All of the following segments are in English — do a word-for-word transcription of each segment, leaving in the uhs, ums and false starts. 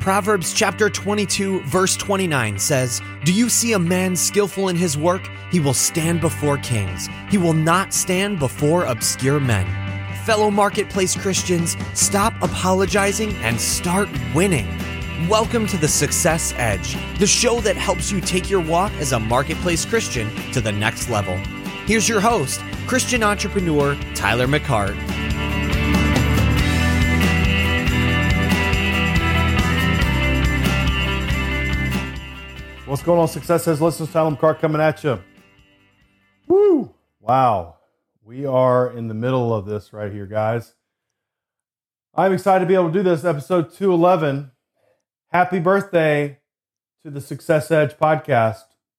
Proverbs chapter twenty-two, verse twenty-nine says, "Do you see a man skillful in his work? He will stand before kings. He will not stand before obscure men." Fellow Marketplace Christians, stop apologizing and start winning. Welcome to the Success Edge, the show that helps you take your walk as a Marketplace Christian to the next level. Here's your host, Christian entrepreneur Tyler McCart. What's going on, Success Edge listeners? Tyler McCart coming at you. Woo! Wow. We are in the middle of this right here, guys. I'm excited to be able to do this, episode two eleven. Happy birthday to the Success Edge podcast.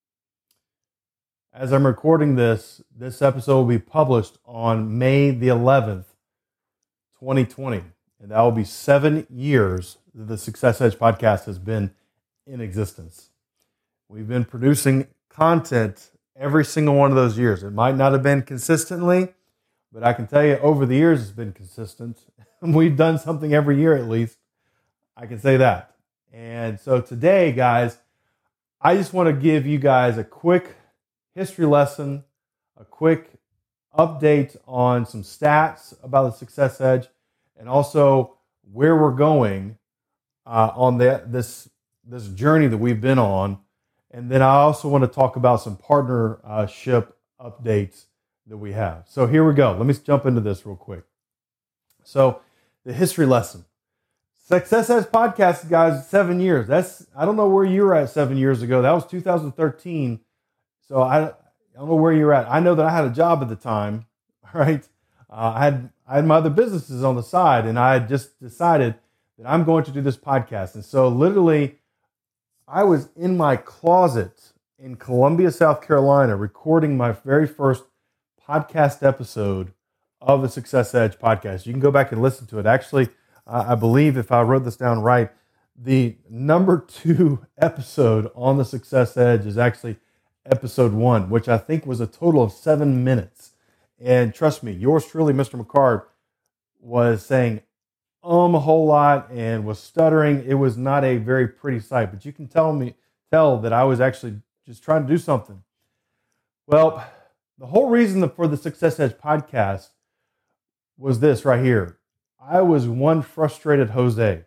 As I'm recording this, this episode will be published on May the eleventh, twenty twenty. And that will be seven years that the Success Edge podcast has been in existence. We've been producing content every single one of those years. It might not have been consistently, but I can tell you over the years it's been consistent. We've done something every year at least. I can say that. And so today, guys, I just want to give you guys a quick history lesson, a quick update on some stats about the Success Edge, and also where we're going uh, on the, this, this journey that we've been on. And then I also want to talk about some partnership updates that we have. So here we go. Let me jump into this real quick. So the history lesson. Success Edge podcast, guys, seven years. That's I don't know where you were at seven years ago. That was two thousand thirteen. So I, I don't know where you're at. I know that I had a job at the time, right? Uh, I had I had my other businesses on the side, and I had just decided that I'm going to do this podcast. And so literally, I was in my closet in Columbia, South Carolina, recording my very first podcast episode of the Success Edge podcast. You can go back and listen to it. Actually, uh, I believe if I wrote this down right, the number two episode on the Success Edge is actually episode one, which I think was a total of seven minutes. And trust me, yours truly, Mister McCart, was saying um a whole lot and was stuttering. It was not a very pretty sight, but you can tell me tell that I was actually just trying to do something. Well, the whole reason for the Success Edge podcast was this right here. I was one frustrated Jose,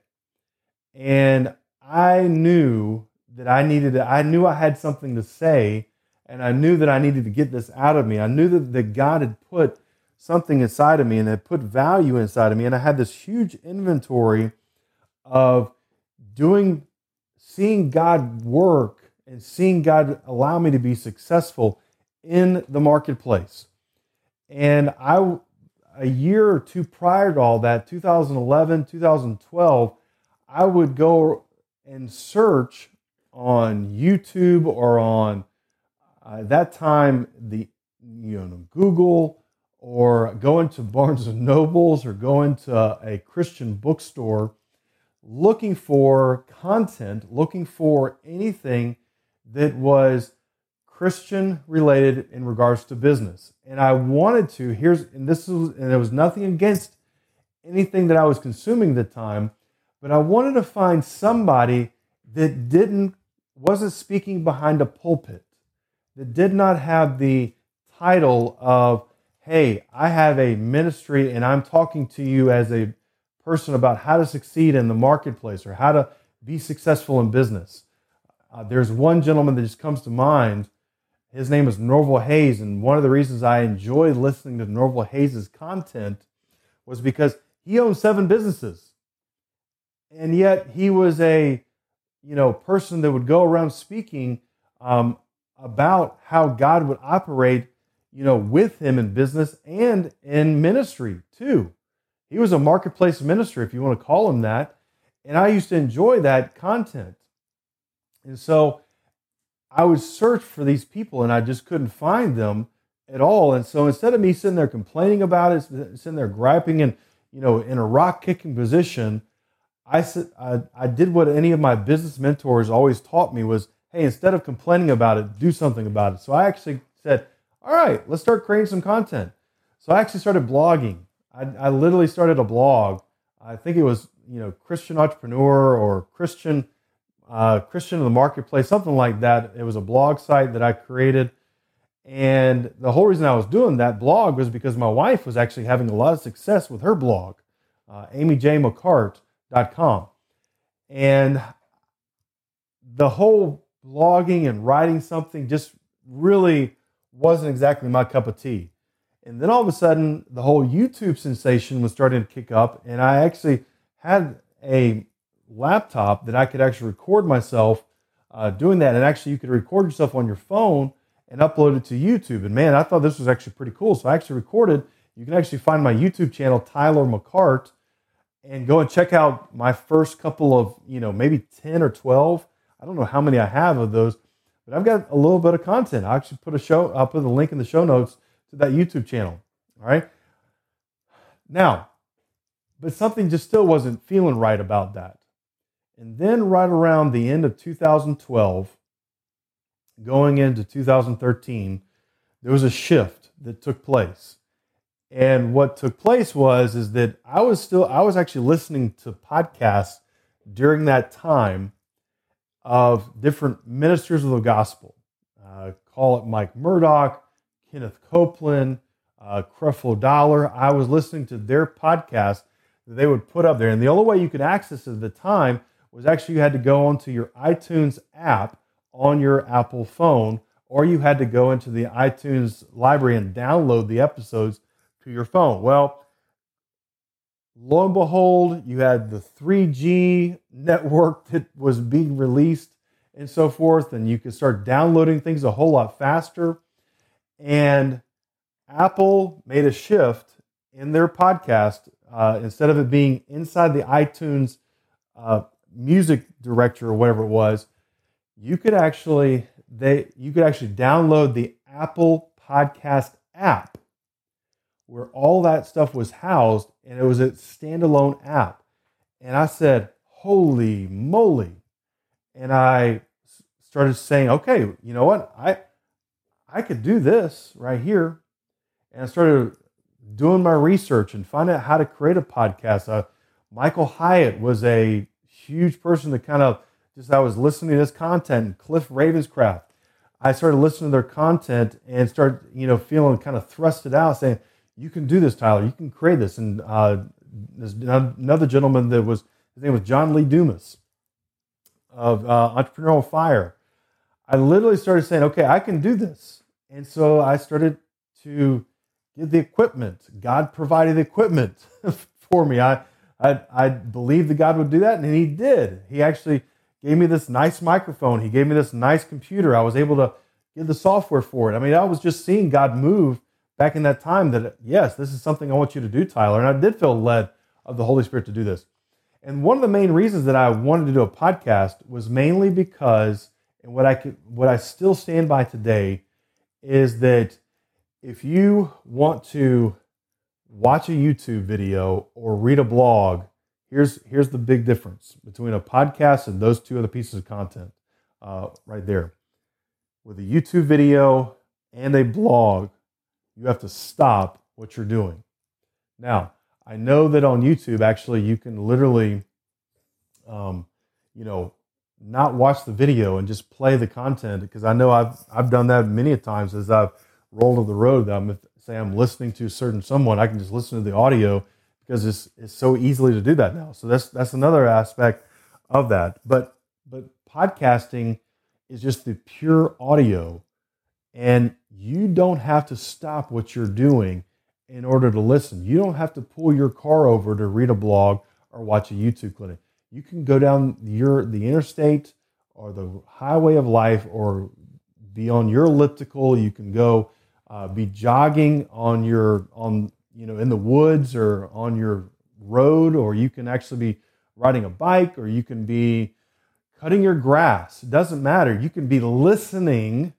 and I knew that I needed to, I knew I had something to say, and I knew that I needed to get this out of me. I knew that, that God had put something inside of me and had put value inside of me. And I had this huge inventory of doing, seeing God work and seeing God allow me to be successful in the marketplace. And I, a year or two prior to all that, two thousand eleven, two thousand twelve, I would go and search on YouTube or on, uh, that time, the, you know, Google, or go into Barnes and Nobles or go into a Christian bookstore looking for content, looking for anything that was Christian related in regards to business. And I wanted to, here's, and this was, and there was nothing against anything that I was consuming at the time, but I wanted to find somebody that didn't, wasn't speaking behind a pulpit, that did not have the title of, hey, I have a ministry and I'm talking to you as a person about how to succeed in the marketplace or how to be successful in business. Uh, there's one gentleman that just comes to mind. His name is Norval Hayes, and one of the reasons I enjoy listening to Norval Hayes' content was because he owned seven businesses. And yet he was a, you know, person that would go around speaking um, about how God would operate, you know, with him in business and in ministry too. He was a marketplace minister, if you want to call him that. And I used to enjoy that content. And so I would search for these people and I just couldn't find them at all. And so instead of me sitting there complaining about it, sitting there griping and, you know, in a rock kicking position, I, I, I did what any of my business mentors always taught me was, hey, instead of complaining about it, do something about it. So I actually said, all right, let's start creating some content. So I actually started blogging. I, I literally started a blog. I think it was, you know, Christian Entrepreneur or Christian uh, Christian in the Marketplace, something like that. It was a blog site that I created. And the whole reason I was doing that blog was because my wife was actually having a lot of success with her blog, uh, amy j mccart dot com. And the whole blogging and writing something just really wasn't exactly my cup of tea. And then all of a sudden, the whole YouTube sensation was starting to kick up, and I actually had a laptop that I could actually record myself uh, doing that. And actually, you could record yourself on your phone and upload it to YouTube. And man, I thought this was actually pretty cool. So I actually recorded. You can actually find my YouTube channel, Tyler McCart, and go and check out my first couple of, you know, maybe ten or twelve. I don't know how many I have of those, but I've got a little bit of content. I actually put a show, I'll put the link in the show notes to that YouTube channel. All right. Now, but something just still wasn't feeling right about that. And then right around the end of two thousand twelve, going into two thousand thirteen, there was a shift that took place. And what took place was is that I was still, I was actually listening to podcasts during that time of different ministers of the gospel. Uh, call it Mike Murdoch, Kenneth Copeland, uh, Creflo Dollar. I was listening to their podcast that they would put up there. And the only way you could access it at the time was actually you had to go onto your iTunes app on your Apple phone, or you had to go into the iTunes library and download the episodes to your phone. Well, lo and behold, you had the three G network that was being released and so forth, and you could start downloading things a whole lot faster. And Apple made a shift in their podcast. Uh, instead of it being inside the iTunes uh, music directory or whatever it was, you could actually they you could actually download the Apple Podcast app, where all that stuff was housed, and it was a standalone app. And I said, holy moly. And I started saying, okay, you know what? I I could do this right here. And I started doing my research and finding out how to create a podcast. Uh, Michael Hyatt was a huge person that kind of just, I was listening to his content, Cliff Ravenscraft. I started listening to their content and started, you know, feeling kind of thrusted out, saying, you can do this, Tyler. You can create this. And uh, there's another gentleman that was, his name was John Lee Dumas of uh, Entrepreneurial Fire. I literally started saying, okay, I can do this. And so I started to get the equipment. God provided the equipment for me. I, I, I believed that God would do that, and he did. He actually gave me this nice microphone. He gave me this nice computer. I was able to get the software for it. I mean, I was just seeing God move back in that time that, yes, this is something I want you to do, Tyler. And I did feel led of the Holy Spirit to do this. And one of the main reasons that I wanted to do a podcast was mainly because, and what I could, what I still stand by today, is that if you want to watch a YouTube video or read a blog, here's here's the big difference between a podcast and those two other pieces of content uh, right there. With a YouTube video and a blog, you have to stop what you're doing. Now, I know that on YouTube, actually, you can literally, um, you know, not watch the video and just play the content, because I know I've I've done that many times as I've rolled on the road. That I'm, say I'm listening to a certain someone, I can just listen to the audio because it's it's so easily to do that now. So that's that's another aspect of that. But but podcasting is just the pure audio, and you don't have to stop what you're doing in order to listen. You don't have to pull your car over to read a blog or watch a YouTube clip. You can go down your the interstate or the highway of life, or be on your elliptical. You can go uh, be jogging on your on you know in the woods or on your road, or you can actually be riding a bike, or you can be cutting your grass. It doesn't matter. You can be listening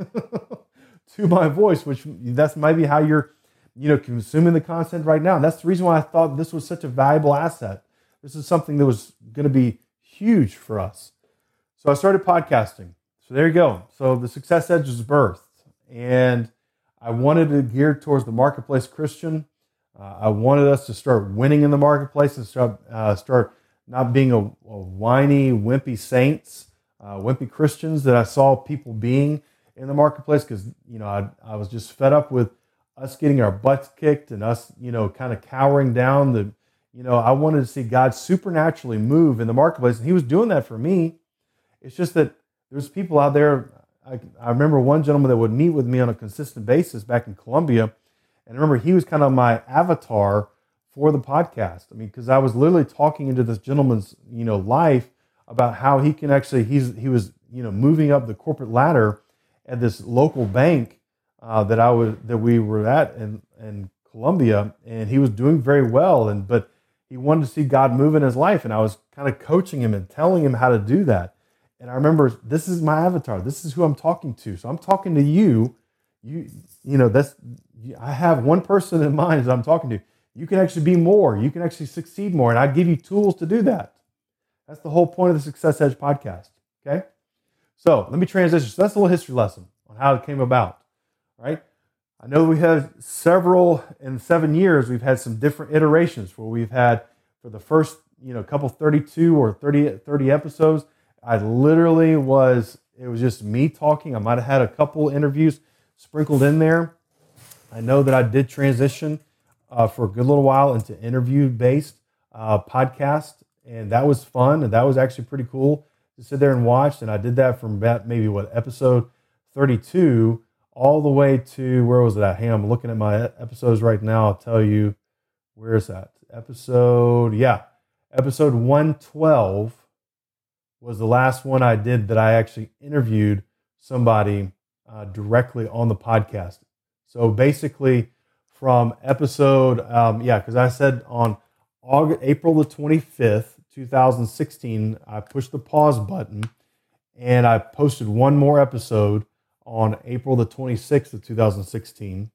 to my voice, which that's maybe how you're you know consuming the content right now. And that's the reason why I thought this was such a valuable asset. This is something that was going to be huge for us. So I started podcasting. So there you go. So the Success Edge was birthed. And I wanted to gear towards the marketplace Christian. Uh, I wanted us to start winning in the marketplace and start, uh, start not being a, a whiny, wimpy saints, uh, wimpy Christians that I saw people being in the marketplace, because, you know, I, I was just fed up with us getting our butts kicked and us, you know, kind of cowering down. The, you know, I wanted to see God supernaturally move in the marketplace, and he was doing that for me. It's just that there's people out there. I, I remember one gentleman that would meet with me on a consistent basis back in Colombia. And I remember he was kind of my avatar for the podcast. I mean, because I was literally talking into this gentleman's, you know, life about how he can actually, he's he was, you know, moving up the corporate ladder at this local bank uh, that I was that we were at in, in Colombia, and he was doing very well. And but he wanted to see God move in his life, and I was kind of coaching him and telling him how to do that. And I remember, this is my avatar. This is who I'm talking to. So I'm talking to you. You, you know, that's, I have one person in mind that I'm talking to. You can actually be more. You can actually succeed more. And I give you tools to do that. That's the whole point of the Success Edge podcast. Okay. So let me transition. So that's a little history lesson on how it came about. Right. I know we have several, in seven years, we've had some different iterations where we've had, for the first, you know, couple thirty-two or thirty, thirty episodes, I literally was, it was just me talking. I might have had a couple interviews sprinkled in there. I know that I did transition uh, for a good little while into interview-based uh, podcast, and that was fun, and that was actually pretty cool to sit there and watch. And I did that from about maybe, what, episode thirty-two all the way to, where was it at? Hey, I'm looking at my episodes right now. I'll tell you, where is that? Episode, yeah, episode one twelve. Was the last one I did that I actually interviewed somebody uh, directly on the podcast. So basically from episode, um, yeah, because I said on August, April the twenty-fifth, twenty sixteen, I pushed the pause button and I posted one more episode on April the twenty-sixth of two thousand sixteen.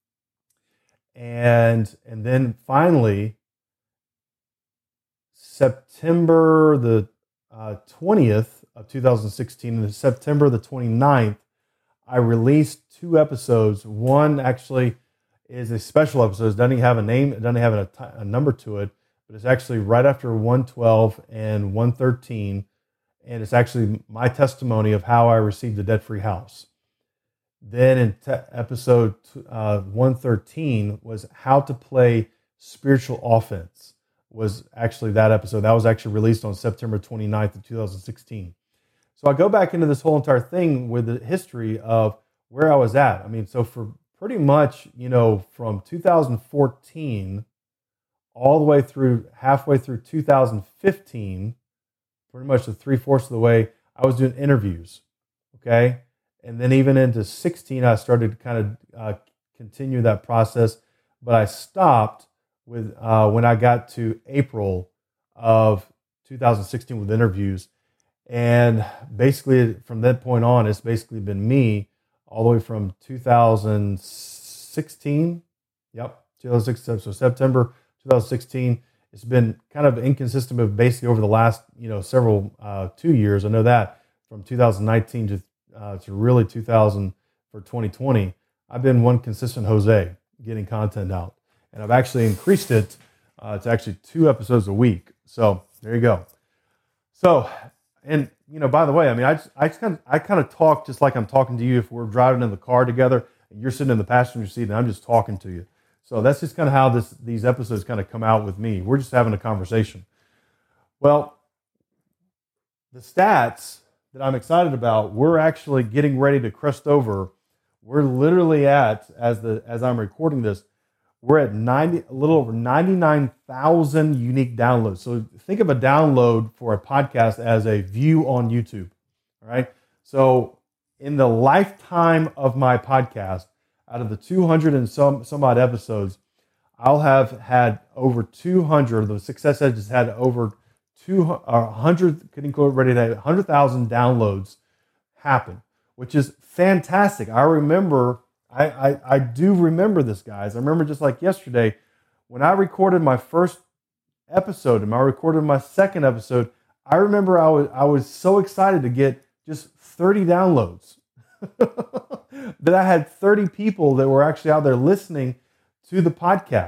And, and then finally, September the Uh, twentieth of two thousand sixteen, and September the twenty-ninth, I released two episodes. One actually is a special episode. It doesn't even have a name. It doesn't have a, t- a number to it, but it's actually right after one twelve and one thirteen, and it's actually my testimony of how I received a debt-free house. Then in te- episode uh, one thirteen was how to play spiritual offense. Was actually that episode. That was actually released on September twenty-ninth of two thousand sixteen. So I go back into this whole entire thing with the history of where I was at. I mean, so for pretty much, you know, from two thousand fourteen all the way through, halfway through two thousand fifteen, pretty much the three-fourths of the way, I was doing interviews, okay? And then even into sixteen, I started to kind of uh, continue that process, but I stopped with uh, when I got to April of two thousand sixteen with interviews. And basically from that point on, it's basically been me all the way from two thousand sixteen. Yep, two thousand sixteen. So September two thousand sixteen. It's been kind of inconsistent, but basically over the last, you know, several, uh, two years. I know that from two thousand nineteen to, uh, to really two thousand for twenty twenty, I've been one consistent Jose getting content out. And I've actually increased it uh, to actually two episodes a week. So there you go. So, and you know, by the way, I mean, I just, I just kind of, I kind of talk just like I'm talking to you if we're driving in the car together and you're sitting in the passenger seat and I'm just talking to you. So that's just kind of how this these episodes kind of come out with me. We're just having a conversation. Well, the stats that I'm excited about, we're actually getting ready to crest over. We're literally at, as the as I'm recording this, we're at ninety, a little over ninety-nine thousand unique downloads. So think of a download for a podcast as a view on YouTube, all right? So in the lifetime of my podcast, out of the two hundred and some, some odd episodes, I'll have had over two hundred, the Success Edge has had over two hundred, getting ready to have one hundred thousand downloads happen, which is fantastic. I remember I, I, I do remember this, guys. I remember just like yesterday, when I recorded my first episode and I recorded my second episode, I remember I was I was so excited to get just thirty downloads. That I had thirty people that were actually out there listening to the podcast.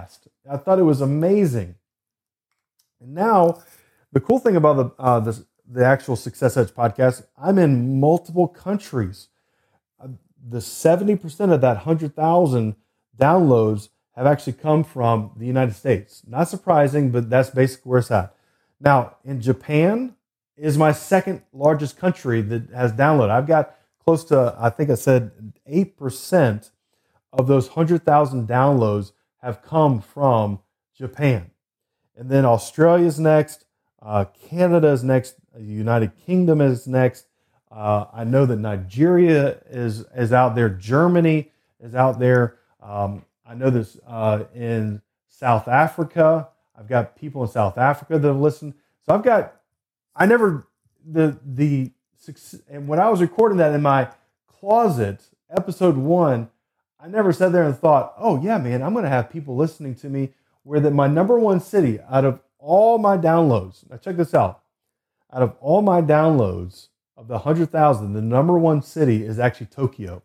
I thought it was amazing. And now, the cool thing about the uh, this, the actual Success Edge podcast, I'm in multiple countries. Uh, the seventy percent of that one hundred thousand downloads have actually come from the United States. Not surprising, but that's basically where it's at. Now, in Japan is my second largest country that has downloaded. I've got close to, I think I said eight percent of those one hundred thousand downloads have come from Japan. And then Australia is next. Uh, Canada is next. The United Kingdom is next. Uh, I know that Nigeria is, is out there. Germany is out there. Um, I know this uh, in South Africa. I've got people in South Africa that have listened. So I've got, I never, the, the, and when I was recording that in my closet, episode one, I never sat there and thought, oh yeah, man, I'm going to have people listening to me where that my number one city out of all my downloads, now check this out, out of all my downloads of the one hundred thousand, the number one city is actually Tokyo.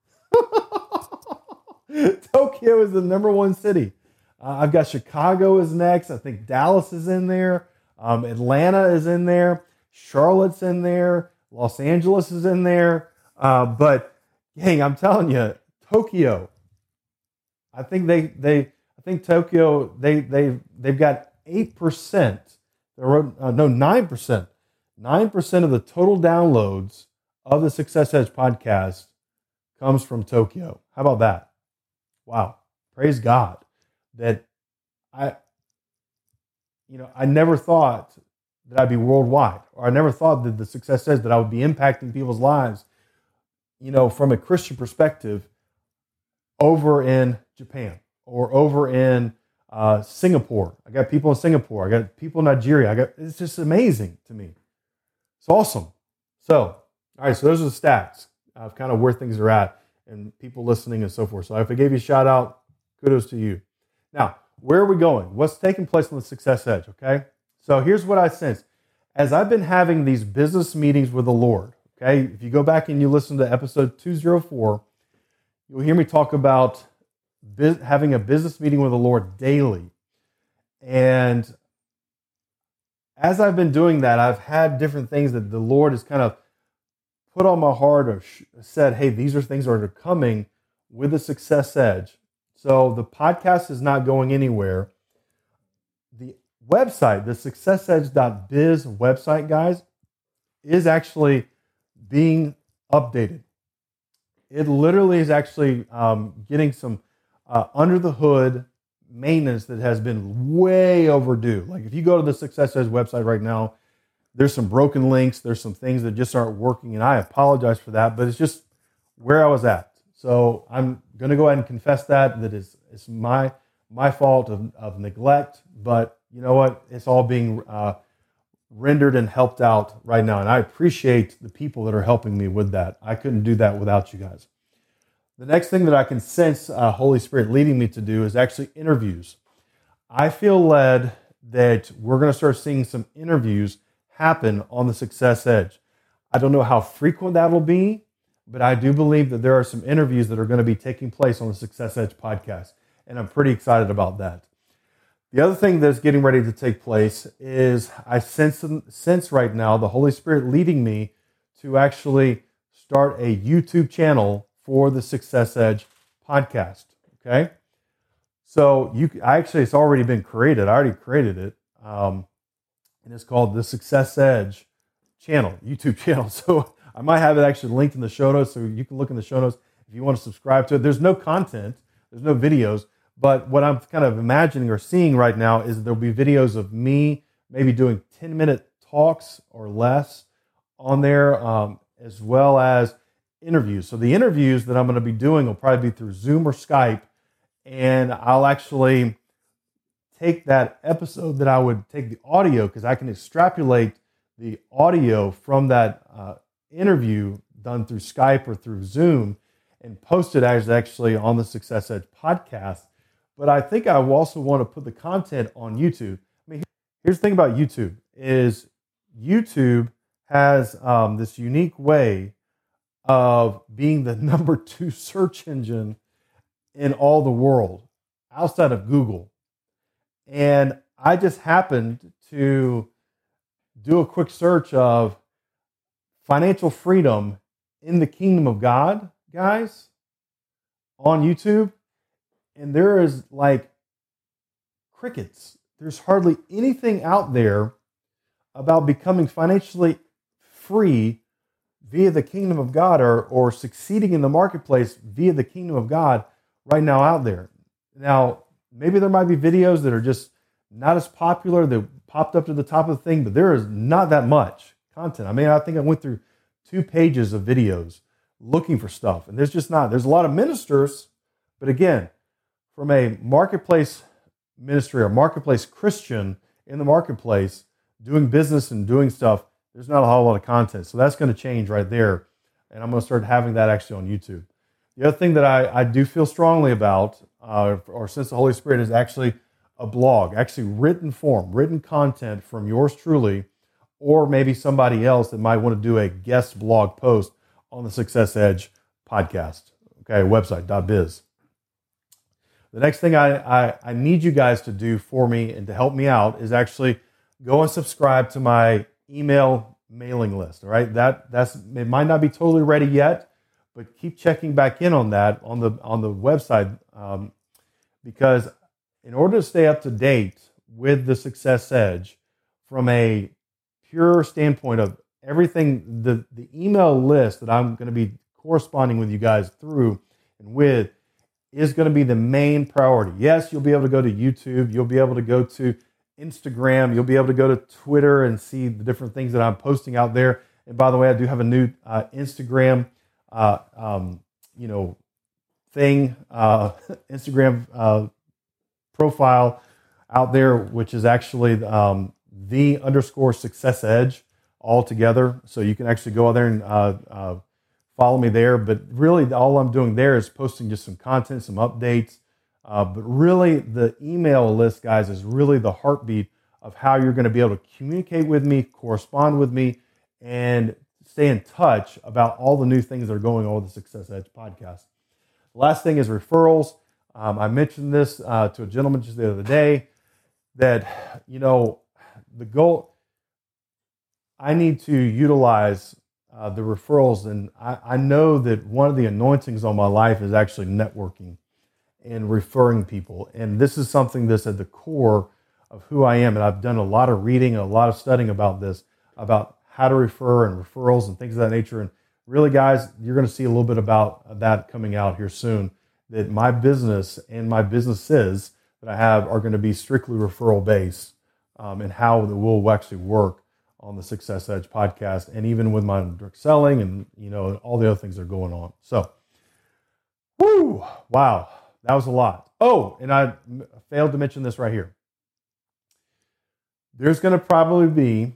Tokyo is the number one city. Uh, I've got Chicago is next. I think Dallas is in there. Um, Atlanta is in there. Charlotte's in there. Los Angeles is in there. Uh, but, dang, I'm telling you, Tokyo. I think they they I think Tokyo they they they've got eight percent. Uh, no, nine percent. Nine percent of the total downloads of the Success Edge podcast comes from Tokyo. How about that? Wow. Praise God that I, you know, I never thought that I'd be worldwide, or I never thought that the Success Edge that I would be impacting people's lives, you know, from a Christian perspective over in Japan or over in uh, Singapore. I got people in Singapore. I got people in Nigeria. I got, it's just amazing to me. It's awesome. So, all right, so those are the stats of kind of where things are at and people listening and so forth. So if I gave you a shout out, kudos to you. Now, where are we going? What's taking place on the Success Edge, okay? So here's what I sense. As I've been having these business meetings with the Lord, okay, if you go back and you listen to episode two oh four, you'll hear me talk about biz- having a business meeting with the Lord daily. And as I've been doing that, I've had different things that the Lord has kind of put on my heart or sh- said, hey, these are things that are coming with the Success Edge. So the podcast is not going anywhere. The website, the success edge dot biz website, guys, is actually being updated. It literally is actually um, getting some uh, under the hood maintenance that has been way overdue. Like if you go to the Success Edge website right now, there's some broken links. There's some things that just aren't working, and I apologize for that, but it's just where I was at. So I'm going to go ahead and confess that, that it's, it's my my fault of, of neglect, but you know what? It's all being uh, rendered and helped out right now, and I appreciate the people that are helping me with that. I couldn't do that without you guys. The next thing that I can sense uh, Holy Spirit leading me to do is actually interviews. I feel led that we're going to start seeing some interviews happen on the Success Edge. I don't know how frequent that will be, but I do believe that there are some interviews that are going to be taking place on the Success Edge podcast, and I'm pretty excited about that. The other thing that's getting ready to take place is I sense, sense right now the Holy Spirit leading me to actually start a YouTube channel for the Success Edge podcast, okay? So you, I actually, it's already been created. I already created it, um, and it's called the Success Edge channel, YouTube channel. So I might have it actually linked in the show notes, so you can look in the show notes if you want to subscribe to it. There's no content, there's no videos, but what I'm kind of imagining or seeing right now is there'll be videos of me maybe doing ten-minute talks or less on there, um, as well as interviews. So the interviews that I'm going to be doing will probably be through Zoom or Skype, and I'll actually take that episode that I would take the audio, because I can extrapolate the audio from that uh, interview done through Skype or through Zoom and post it as actually on the Success Edge podcast. But I think I also want to put the content on YouTube. I mean, here's the thing about YouTube is YouTube has um, this unique way of being the number two search engine in all the world outside of Google. And I just happened to do a quick search of financial freedom in the kingdom of God, guys, on YouTube. And there is like crickets. There's hardly anything out there about becoming financially free via the kingdom of God, or, or succeeding in the marketplace via the kingdom of God right now out there. Now, maybe there might be videos that are just not as popular that popped up to the top of the thing, but there is not that much content. I mean, I think I went through two pages of videos looking for stuff, and there's just not. There's a lot of ministers, but again, from a marketplace ministry or marketplace Christian in the marketplace, doing business and doing stuff, there's not a whole lot of content. So that's going to change right there. And I'm going to start having that actually on YouTube. The other thing that I, I do feel strongly about, uh, or since the Holy Spirit, is actually a blog, actually written form, written content from yours truly, or maybe somebody else that might want to do a guest blog post on the Success Edge podcast, okay, website, .biz. The next thing I, I, I need you guys to do for me and to help me out is actually go and subscribe to my email mailing list. All right, that that's it might not be totally ready yet, but keep checking back in on that on the on the website, um, because in order to stay up to date with the Success Edge from a pure standpoint of everything, the the email list that I'm going to be corresponding with you guys through and with is going to be the main priority. Yes, you'll be able to go to YouTube, you'll be able to go to Instagram, you'll be able to go to Twitter and see the different things that I'm posting out there. And by the way, I do have a new uh, Instagram, uh, um, you know, thing, uh, Instagram uh, profile out there, which is actually um, the underscore Success Edge all together. So you can actually go out there and uh, uh, follow me there. But really, all I'm doing there is posting just some content, some updates. Uh, but really, the email list, guys, is really the heartbeat of how you're going to be able to communicate with me, correspond with me, and stay in touch about all the new things that are going on with the Success Edge podcast. The last thing is referrals. Um, I mentioned this uh, to a gentleman just the other day that, you know, the goal, I need to utilize uh, the referrals. And I, I know that one of the anointings on my life is actually networking and referring people. And this is something that's at the core of who I am. And I've done a lot of reading and a lot of studying about this, about how to refer and referrals and things of that nature. And really, guys, you're going to see a little bit about that coming out here soon, that my business and my businesses that I have are going to be strictly referral based, um, and how it will actually work on the Success Edge podcast, and even with my direct selling and, you know, all the other things that are going on. So, whoo, wow. That was a lot. Oh, and I failed to mention this right here. There's going to probably be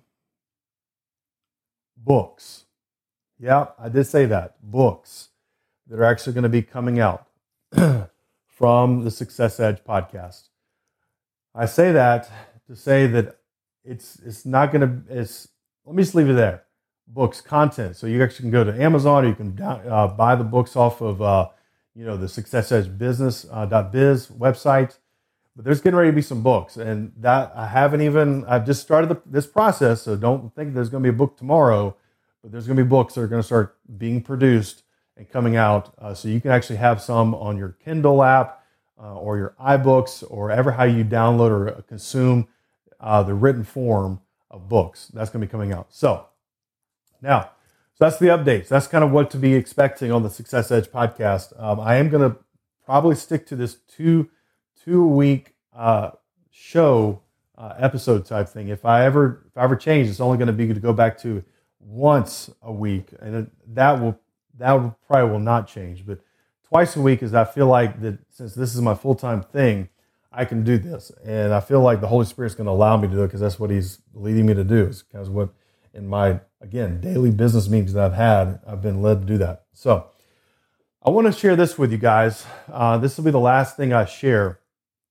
books. Yeah, I did say that. Books that are actually going to be coming out from the Success Edge podcast. I say that to say that it's it's not going to, it's, let me just leave it there. Books, content. So you actually can go to Amazon, or you can down, uh, buy the books off of uh, you know, the Success Edge Business uh, .biz website. But there's getting ready to be some books, and that I haven't even, I've just started the, this process, so don't think there's going to be a book tomorrow, but there's going to be books that are going to start being produced and coming out, uh, so you can actually have some on your Kindle app uh, or your iBooks, or ever how you download or consume uh, the written form of books. That's going to be coming out. So now, so that's the updates. That's kind of what to be expecting on the Success Edge podcast. Um, I am going to probably stick to this two two week uh, show uh, episode type thing. If I ever if I ever change, it's only going to be to go back to once a week, and it, that will that will, probably will not change. But twice a week is, I feel like that since this is my full time thing, I can do this, and I feel like the Holy Spirit's going to allow me to do it, because that's what He's leading me to do. It's kind of what in my, again, daily business meetings that I've had, I've been led to do that. So I want to share this with you guys. Uh, this will be the last thing I share,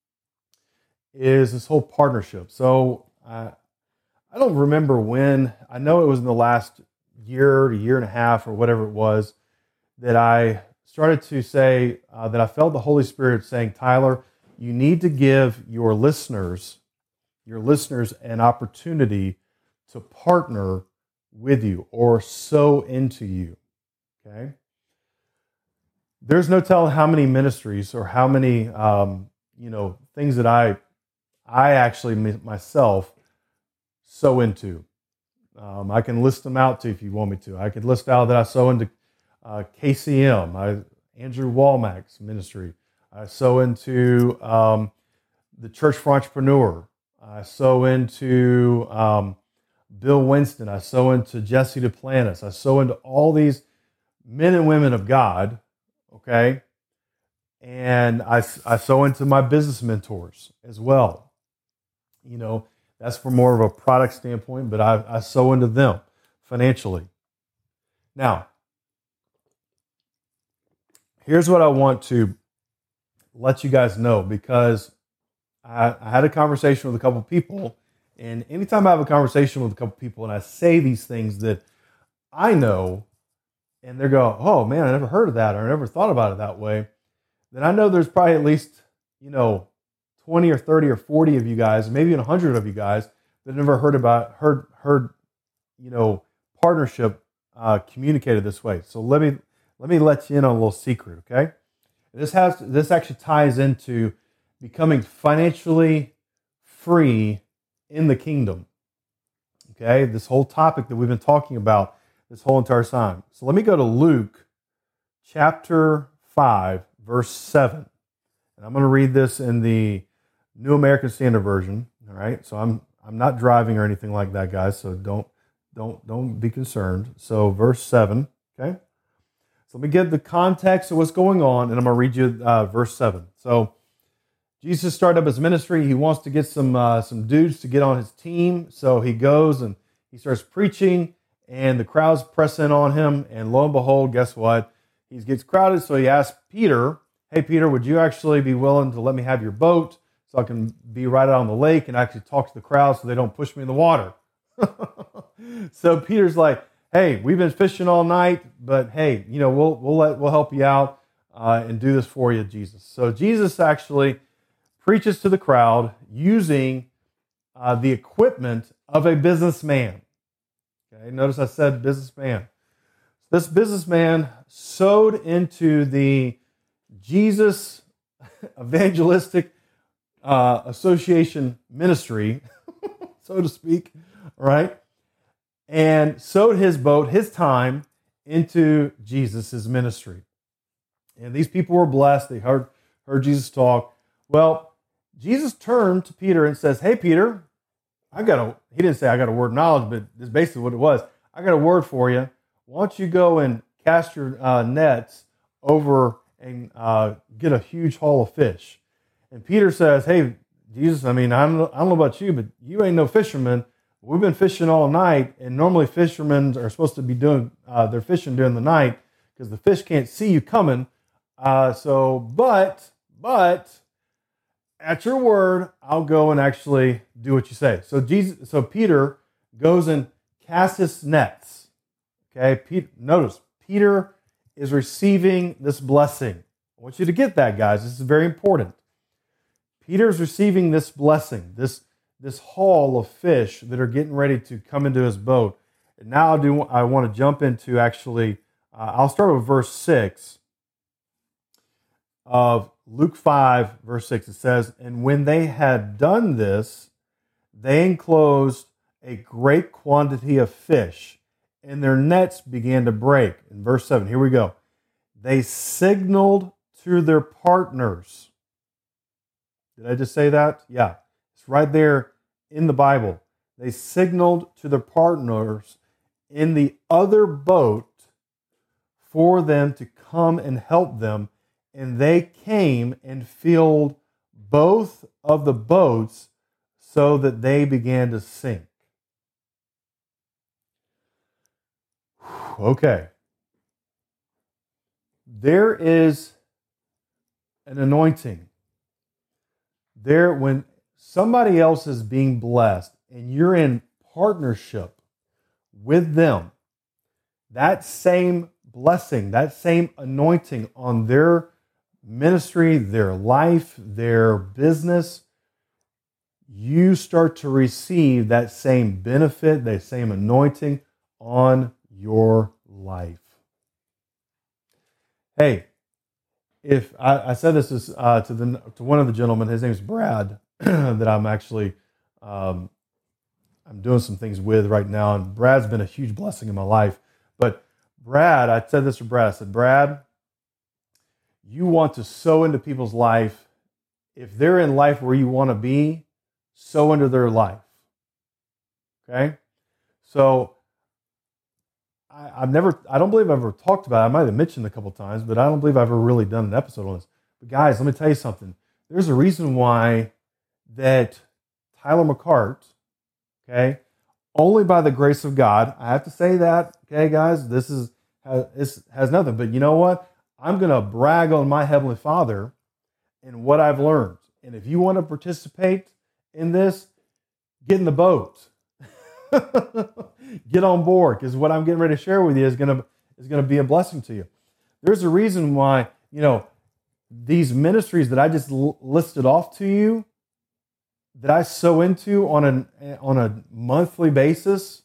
is this whole partnership. So uh, I don't remember when, I know it was in the last year or year and a half or whatever it was, that I started to say uh, that I felt the Holy Spirit saying, Tyler, you need to give your listeners, your listeners an opportunity to partner with you or sow into you. Okay? There's no telling how many ministries or how many, um, you know, things that I, I actually myself sow into. Um, I can list them out to you if you want me to. I could list out that I sow into uh, K C M, I, Andrew Walmack's ministry. I sow into um, the Church for Entrepreneur. I sow into um, Bill Winston. I sow into Jesse Duplantis. I sow into all these men and women of God. Okay, and I, I sow into my business mentors as well. You know, that's for more of a product standpoint, but I, I sow into them financially. Now, here's what I want to let you guys know, because I, I had a conversation with a couple people, and anytime I have a conversation with a couple people and I say these things that I know, and they go, oh man, I never heard of that, or I never thought about it that way, then I know there's probably at least, you know, twenty or thirty or forty of you guys, maybe even one hundred of you guys that never heard about, heard, heard, you know, partnership uh, communicated this way. So let me, let me let you in on a little secret, okay? This has, this actually ties into becoming financially free in the kingdom, okay? This whole topic that we've been talking about this whole entire time. So let me go to Luke chapter five, verse seven. And I'm going to read this in the New American Standard Version. All right. So I'm I'm not driving or anything like that, guys. So don't don't don't be concerned. So verse seven. Okay. So let me give the context of what's going on, and I'm going to read you uh, verse seven. So Jesus started up his ministry. He wants to get some uh, some dudes to get on his team. So he goes and he starts preaching. And the crowds press in on him, and lo and behold, guess what? He gets crowded, so he asks Peter, hey, Peter, would you actually be willing to let me have your boat so I can be right out on the lake and actually talk to the crowd so they don't push me in the water? So Peter's like, hey, we've been fishing all night, but hey, you know, we'll we'll let we'll help you out uh, and do this for you, Jesus. So Jesus actually preaches to the crowd using uh, the equipment of a businessman. Okay, notice I said businessman. This businessman sowed into the Jesus Evangelistic uh, Association ministry, so to speak, right? And sowed his boat, his time, into Jesus' ministry. And these people were blessed. They heard, heard Jesus talk. Well, Jesus turned to Peter and says, hey, Peter, I got a, he didn't say I got a word of knowledge, but it's basically what it was. I got a word for you. Why don't you go and cast your uh, nets over and uh, get a huge haul of fish? And Peter says, hey, Jesus, I mean, I don't, know, I don't know about you, but you ain't no fisherman. We've been fishing all night, and normally fishermen are supposed to be doing uh, their fishing during the night because the fish can't see you coming. Uh, so, but, but, at your word, I'll go and actually do what you say. So Jesus, so Peter goes and casts his nets. Okay, Pete, notice Peter is receiving this blessing. I want you to get that, guys. This is very important. Peter is receiving this blessing, this this haul of fish that are getting ready to come into his boat. And now I do. I want to jump into actually. Uh, I'll start with verse six of Luke five, verse six. It says, "And when they had done this, they enclosed a great quantity of fish, and their nets began to break." In verse seven, here we go. They signaled to their partners. Did I just say that? Yeah. It's right there in the Bible. They signaled to their partners in the other boat for them to come and help them. And they came and filled both of the boats so that they began to sink. Okay. There is an anointing. There, when somebody else is being blessed and you're in partnership with them, that same blessing, that same anointing on their ministry, their life, their business, you start to receive that same benefit, that same anointing on your life. Hey, if I, I said this is, uh, to the to one of the gentlemen, his name's Brad, that I'm actually um, I'm doing some things with right now, and Brad's been a huge blessing in my life. But Brad, I said this to Brad. I said, Brad, you want to sow into people's life. If they're in life where you want to be, sow into their life. Okay, so I, I've never, I don't believe I've ever talked about it. I might have mentioned it a couple times, but I don't believe I've ever really done an episode on this. But guys, let me tell you something. There's a reason why that Tyler McCart, okay, only by the grace of God, I have to say that, okay, guys, this is this has nothing. But you know what? I'm going to brag on my Heavenly Father and what I've learned. And if you want to participate in this, get in the boat. Get on board, because what I'm getting ready to share with you is going to is going to be a blessing to you. There's a reason why, you know, these ministries that I just l- listed off to you, that I sow into on a on a monthly basis,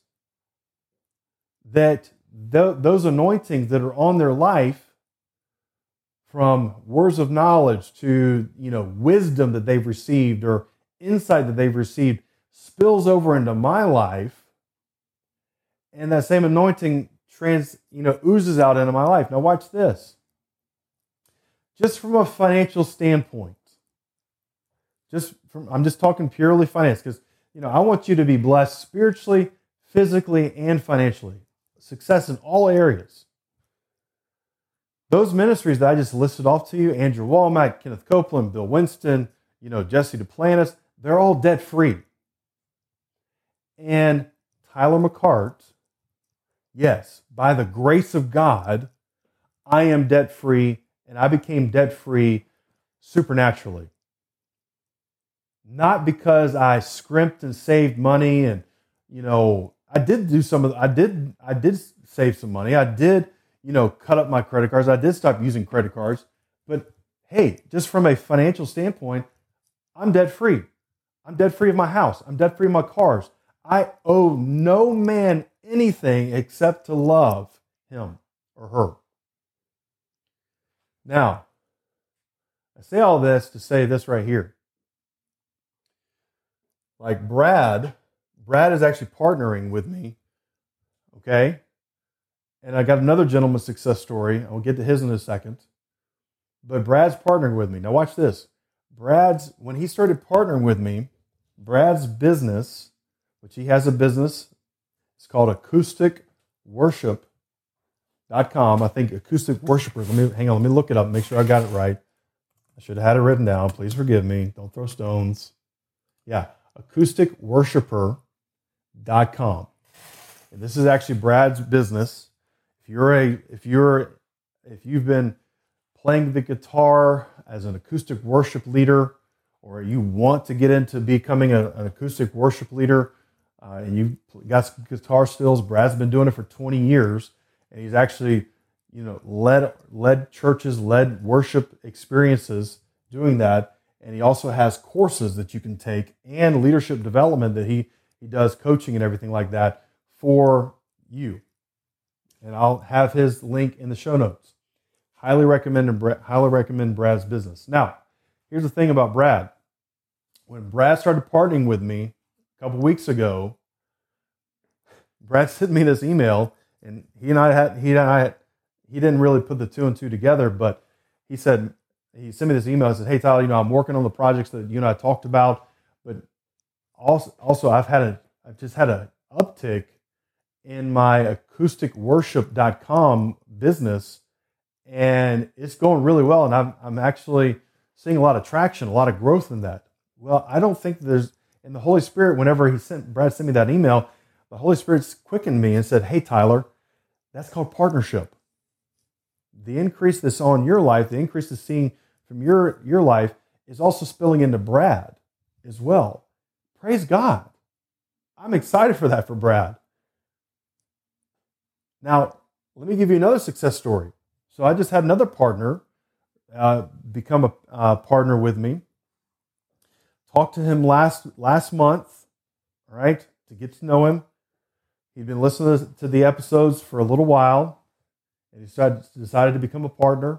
that th- those anointings that are on their life, from words of knowledge to, you know, wisdom that they've received or insight that they've received, spills over into my life, and that same anointing trans, you know, oozes out into my life. Now watch this. Just from a financial standpoint, just from, I'm just talking purely finance, because, you know, I want you to be blessed spiritually, physically, and financially. Success in all areas. Those ministries that I just listed off to you, Andrew Womack, Kenneth Copeland, Bill Winston, you know, Jesse Duplantis, they're all debt-free. And Tyler McCart, yes, by the grace of God, I am debt-free, and I became debt-free supernaturally. Not because I scrimped and saved money, and, you know, I did do some of, I did, I did save some money. I did, you know, cut up my credit cards. I did stop using credit cards. But hey, just from a financial standpoint, I'm debt-free. I'm debt-free of my house. I'm debt-free of my cars. I owe no man anything except to love him or her. Now, I say all this to say this right here. Like Brad, Brad is actually partnering with me, okay? And I got another gentleman's success story. I'll get to his in a second. But Brad's partnering with me. Now watch this. Brad's, when he started partnering with me, Brad's business, which he has a business, it's called acoustic worship dot com. I think Acoustic Worshipers. Let me hang on, let me look it up, make sure I got it right. I should have had it written down. Please forgive me. Don't throw stones. Yeah, acoustic worshiper dot com. And this is actually Brad's business. If you're a if you're if you've been playing the guitar as an acoustic worship leader, or you want to get into becoming a, an acoustic worship leader, uh, and you've got some guitar skills, Brad's been doing it for twenty years, and he's actually, you know, led led churches, led worship experiences doing that. And he also has courses that you can take and leadership development that he he does, coaching and everything like that for you. And I'll have his link in the show notes. Highly recommend, highly recommend Brad's business. Now, here's the thing about Brad. When Brad started partnering with me a couple weeks ago, Brad sent me this email, and he and I had he and I had, he didn't really put the two and two together, but he said he sent me this email and said, "Hey Tyler, you know, I'm working on the projects that you and I talked about, but also also I've had a I've just had an uptick in my acoustic worship dot com business, and it's going really well, and I'm I'm actually seeing a lot of traction, a lot of growth in that." Well, I don't think there's, in the Holy Spirit, whenever he sent Brad sent me that email, the Holy Spirit quickened me and said, "Hey Tyler, that's called partnership. The increase that's on your life, the increase that's seeing from your your life, is also spilling into Brad as well." Praise God. I'm excited for that for Brad. Now, let me give you another success story. So I just had another partner, uh, become a uh, partner with me. Talked to him last last month, all right, to get to know him. He'd been listening to the episodes for a little while, and he decided, decided to become a partner.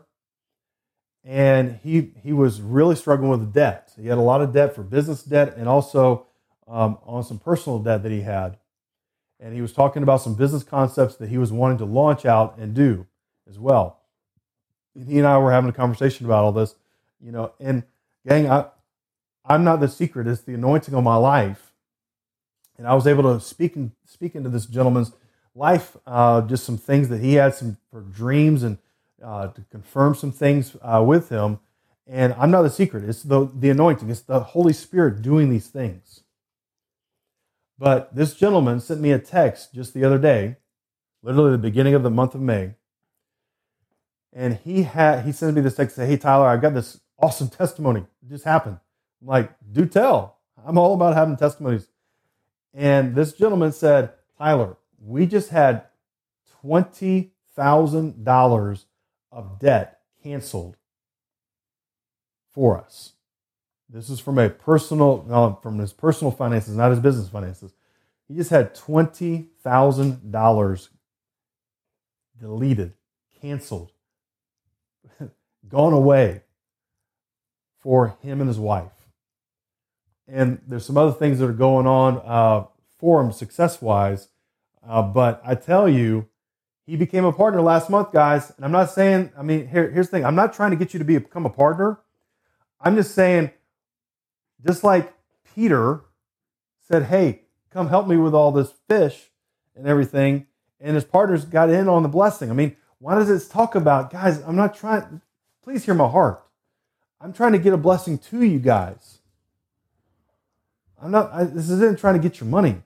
And he he was really struggling with debt. He had a lot of debt for business debt and also um, on some personal debt that he had. And he was talking about some business concepts that he was wanting to launch out and do as well. And he and I were having a conversation about all this, you know. And gang, I, I'm not the secret; it's the anointing on my life. And I was able to speak in, speak into this gentleman's life, uh, just some things that he had, some for dreams and. Uh, to confirm some things uh, with him. And I'm not the secret. It's the, the anointing. It's the Holy Spirit doing these things. But this gentleman sent me a text just the other day, literally the beginning of the month of May. And he had he sent me this text, say, "Hey, Tyler, I've got this awesome testimony. It just happened." I'm like, "Do tell. I'm all about having testimonies." And this gentleman said, "Tyler, we just had twenty thousand dollars of debt canceled for us." This is from a personal, no, from his personal finances, not his business finances. He just had twenty thousand dollars deleted, canceled, gone away for him and his wife. And there's some other things that are going on uh, for him success-wise. Uh, but I tell you, he became a partner last month, guys. And I'm not saying, I mean, here, here's the thing. I'm not trying to get you to be, become a partner. I'm just saying, just like Peter said, "Hey, come help me with all this fish and everything." And his partners got in on the blessing. I mean, why does it talk about, guys, I'm not trying, please hear my heart. I'm trying to get a blessing to you guys. I'm not, I, this isn't trying to get your money.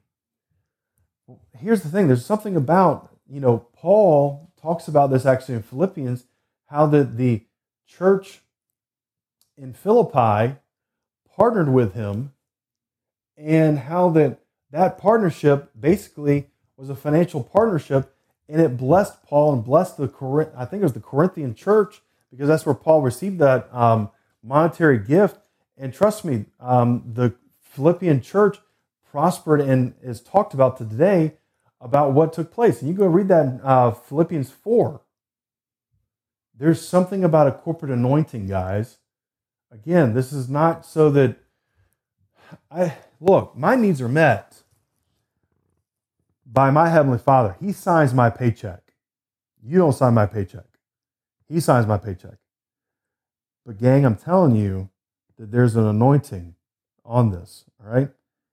Here's the thing. There's something about, you know, Paul talks about this actually in Philippians, how the, the church in Philippi partnered with him and how that, that partnership basically was a financial partnership, and it blessed Paul and blessed the, I think it was the Corinthian church, because that's where Paul received that um, monetary gift. And trust me, um, the Philippian church prospered and is talked about today about what took place. And you go read that in uh, Philippians four. There's something about a corporate anointing, guys. Again, this is not so that I look, my needs are met by my Heavenly Father. He signs my paycheck. You don't sign my paycheck. He signs my paycheck. But gang, I'm telling you that there's an anointing on this, all right?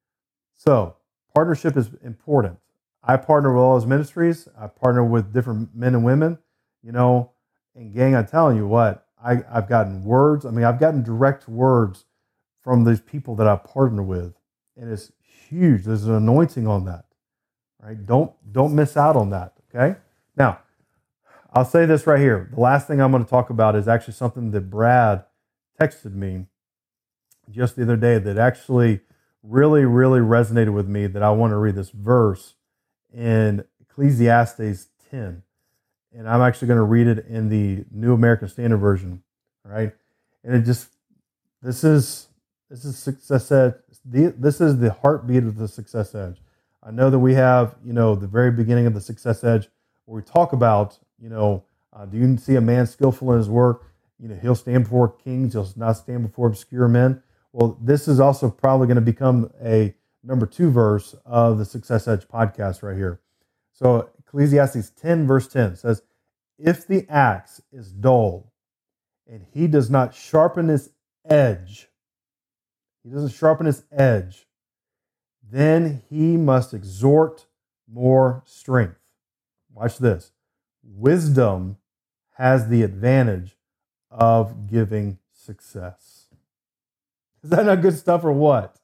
So, partnership is important. I partner with all his ministries. I partner with different men and women, you know, and gang, I'm telling you what, I, I've gotten words. I mean, I've gotten direct words from these people that I partner with, and it's huge. There's an anointing on that, right? Don't, don't miss out on that, okay? Now, I'll say this right here. The last thing I'm going to talk about is actually something that Brad texted me just the other day that actually really, really resonated with me, that I want to read this verse in Ecclesiastes ten. And I'm actually going to read it in the New American Standard Version, all right? And it just, this is, this is Success Edge. This is the heartbeat of the Success Edge. I know that we have, you know, the very beginning of the Success Edge where we talk about, you know, uh, do you see a man skillful in his work? You know, he'll stand before kings. He'll not stand before obscure men. Well, this is also probably going to become a number two verse of the Success Edge podcast right here. So Ecclesiastes ten verse ten says, "If the axe is dull and he does not sharpen his edge, he doesn't sharpen his edge, then he must exhort more strength." Watch this. "Wisdom has the advantage of giving success." Is that not good stuff or what?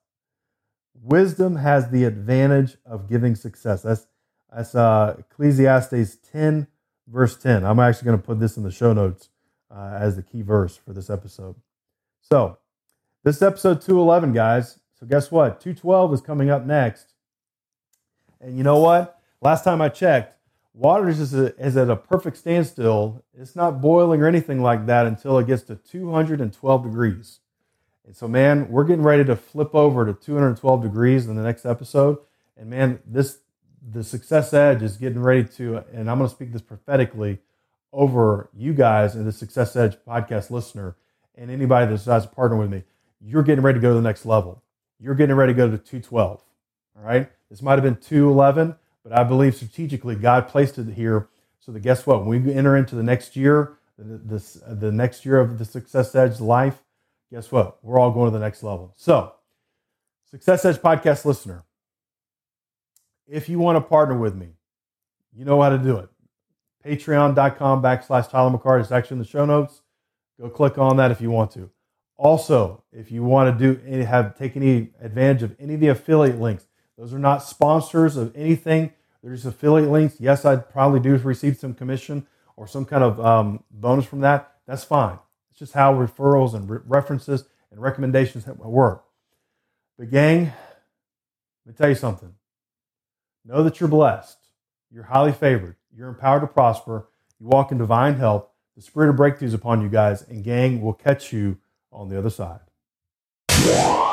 Wisdom has the advantage of giving success. That's that's uh, Ecclesiastes ten, verse ten. I'm actually going to put this in the show notes uh, as the key verse for this episode. So, this is episode two eleven, guys. So guess what? two twelve is coming up next. And you know what? Last time I checked, water is, just a, is at a perfect standstill. It's not boiling or anything like that until it gets to two hundred twelve degrees. And so, man, we're getting ready to flip over to two hundred twelve degrees in the next episode. And, man, this the Success Edge is getting ready to, and I'm going to speak this prophetically over you guys and the Success Edge podcast listener and anybody that decides to partner with me. You're getting ready to go to the next level. You're getting ready to go to two twelve. All right? This might have been two eleven, but I believe strategically God placed it here so that guess what? When we enter into the next year, the, the, the next year of the Success Edge life, guess what? We're all going to the next level. So, Success Edge podcast listener, if you want to partner with me, you know how to do it. Patreon.com backslash Tyler McCart is actually in the show notes. Go click on that if you want to. Also, if you want to do any, have take any advantage of any of the affiliate links, those are not sponsors of anything. They're just affiliate links. Yes, I'd probably do receive some commission or some kind of um, bonus from that. That's fine. It's just how referrals and re- references and recommendations work. But gang, let me tell you something. Know that you're blessed. You're highly favored. You're empowered to prosper. You walk in divine health. The spirit of breakthrough is upon you guys. And gang, we'll catch you on the other side.